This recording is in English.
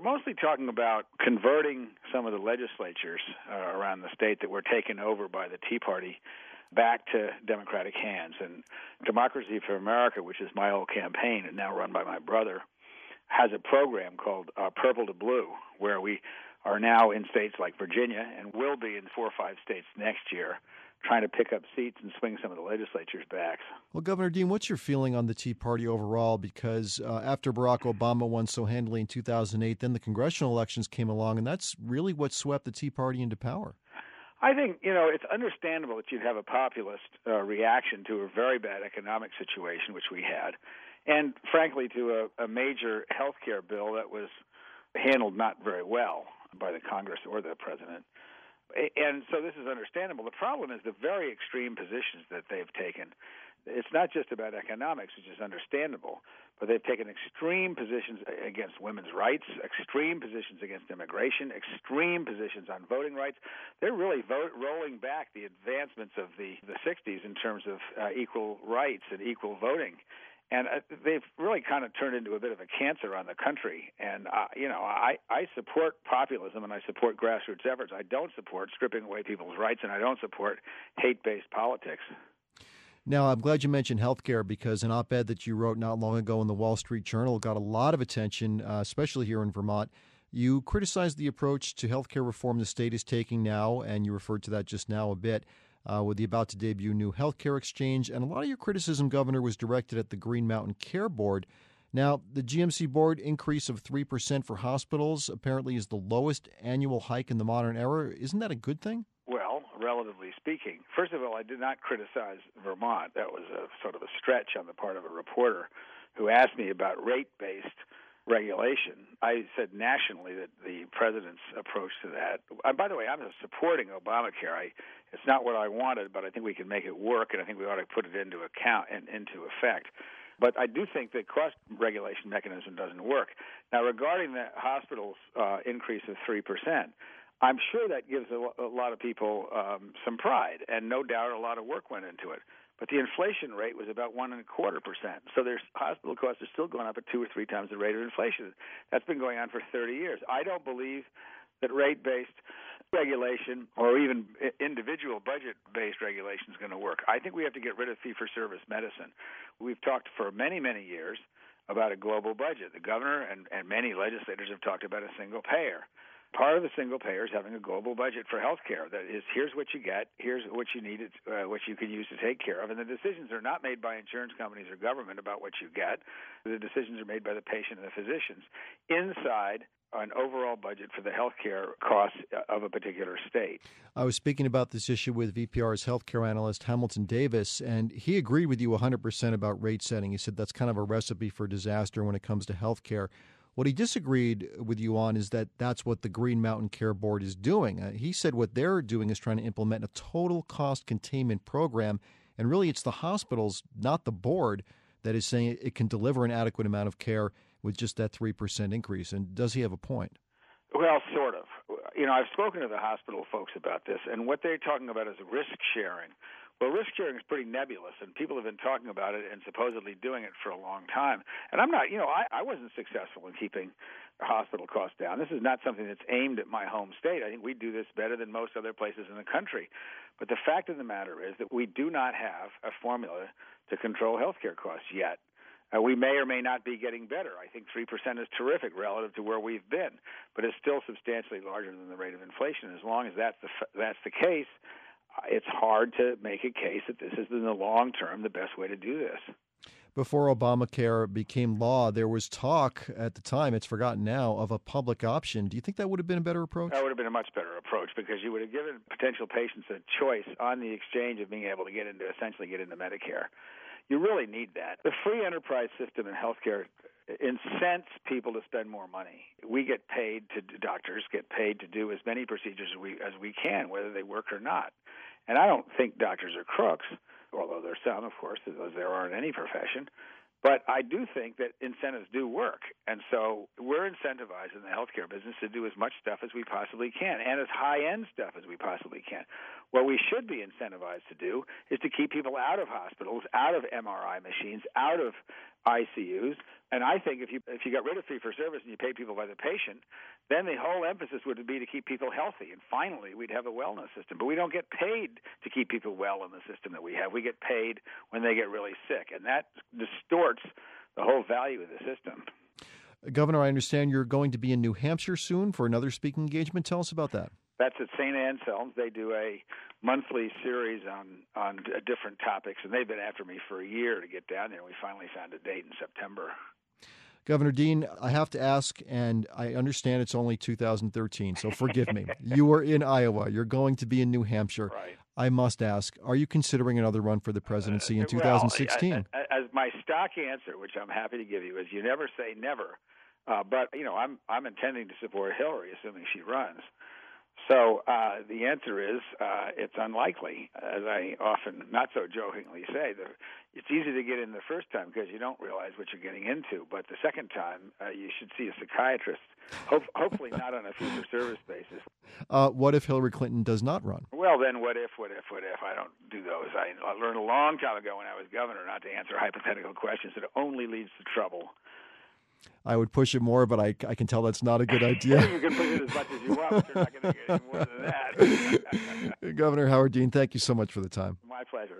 mostly talking about converting some of the legislatures around the state that were taken over by the Tea Party back to Democratic hands. And Democracy for America, which is my old campaign and now run by my brother, has a program called Purple to Blue, where we are now in states like Virginia and will be in 4 or 5 states next year, trying to pick up seats and swing some of the legislatures back. Well, Governor Dean, what's your feeling on the Tea Party overall? Because after Barack Obama won so handily in 2008, then the congressional elections came along, and that's really what swept the Tea Party into power. I think, it's understandable that you'd have a populist reaction to a very bad economic situation, which we had, and frankly to a major health care bill that was handled not very well by the Congress or the president. And so this is understandable. The problem is the very extreme positions that they've taken. It's not just about economics, which is understandable, but they've taken extreme positions against women's rights, extreme positions against immigration, extreme positions on voting rights. They're really rolling back the advancements of the 60s in terms of equal rights and equal voting. And they've really kind of turned into a bit of a cancer on the country. And, I support populism and I support grassroots efforts. I don't support stripping away people's rights, and I don't support hate-based politics. Now, I'm glad you mentioned healthcare, because an op-ed that you wrote not long ago in the Wall Street Journal got a lot of attention, especially here in Vermont. You criticized the approach to healthcare reform the state is taking now, and you referred to that just now a bit, with the about-to-debut new healthcare exchange. And a lot of your criticism, Governor, was directed at the Green Mountain Care Board. Now, the GMC board increase of 3% for hospitals apparently is the lowest annual hike in the modern era. Isn't that a good thing? Well, relatively speaking. First of all, I did not criticize Vermont. That was a sort of a stretch on the part of a reporter who asked me about rate-based regulation. I said nationally that the president's approach to that, and by the way, I'm supporting Obamacare. It's not what I wanted, but I think we can make it work, and I think we ought to put it into effect. But I do think the cost regulation mechanism doesn't work. Now, regarding the hospital's increase of 3%, I'm sure that gives a lot of people some pride, and no doubt a lot of work went into it. But the inflation rate was about 1.25%. So their hospital costs are still going up at 2 or 3 times the rate of inflation. That's been going on for 30 years. I don't believe that rate-based regulation or even individual budget-based regulation is going to work. I think we have to get rid of fee-for-service medicine. We've talked for many, many years about a global budget. The governor and many legislators have talked about a single payer. Part of the single payer is having a global budget for health care. That is, here's what you get, here's what you need, what you can use to take care of. And the decisions are not made by insurance companies or government about what you get. The decisions are made by the patient and the physicians inside an overall budget for the health care costs of a particular state. I was speaking about this issue with VPR's healthcare analyst Hamilton Davis, and he agreed with you 100% about rate setting. He said that's kind of a recipe for disaster when it comes to health care. What he disagreed with you on is that that's what the Green Mountain Care Board is doing. He said what they're doing is trying to implement a total cost containment program, and really it's the hospitals, not the board, that is saying it can deliver an adequate amount of care with just that 3% increase. And does he have a point? Well, sort of. I've spoken to the hospital folks about this, and what they're talking about is risk sharing. Well, risk sharing is pretty nebulous, and people have been talking about it and supposedly doing it for a long time. And I'm not, I wasn't successful in keeping hospital costs down. This is not something that's aimed at my home state. I think we do this better than most other places in the country. But the fact of the matter is that we do not have a formula to control healthcare costs yet. We may or may not be getting better. I think 3% is terrific relative to where we've been, but it's still substantially larger than the rate of inflation. As long as that's the case, it's hard to make a case that this is in the long term the best way to do this. Before Obamacare became law, there was talk at the time, it's forgotten now, of a public option. Do you think that would have been a better approach? That would have been a much better approach, because you would have given potential patients a choice on the exchange of being able to essentially get into Medicare. You really need that. The free enterprise system in healthcare incents people to spend more money. Doctors get paid to do as many procedures as we can, whether they work or not. And I don't think doctors are crooks, although there's some, of course, as there are in any profession. But I do think that incentives do work. And so we're incentivized in the healthcare business to do as much stuff as we possibly can, and as high-end stuff as we possibly can. What we should be incentivized to do is to keep people out of hospitals, out of MRI machines, out of ICUs. And I think if you got rid of fee-for-service and you pay people by the patient, then the whole emphasis would be to keep people healthy. And finally, we'd have a wellness system. But we don't get paid to keep people well in the system that we have. We get paid when they get really sick. And that distorts the whole value of the system. Governor, I understand you're going to be in New Hampshire soon for another speaking engagement. Tell us about that. That's at St. Anselm's. They do a monthly series on different topics, and they've been after me for a year to get down there. We finally found a date in September. Governor Dean, I have to ask, and I understand it's only 2013, so forgive me. You were in Iowa. You're going to be in New Hampshire. Right. I must ask, are you considering another run for the presidency in 2016? Well, as my stock answer, which I'm happy to give you, is you never say never. But, I'm intending to support Hillary, assuming she runs. So the answer is it's unlikely, as I often not so jokingly say. It's easy to get in the first time because you don't realize what you're getting into. But the second time, you should see a psychiatrist, hopefully not on a fee-for-service basis. What if Hillary Clinton does not run? Well, then what if? I don't do those. I learned a long time ago when I was governor not to answer hypothetical questions. It only leads to trouble. I would push it more, but I can tell that's not a good idea. You can push it as much as you want, but you're not going to get any more than that. Governor Howard Dean, thank you so much for the time. My pleasure.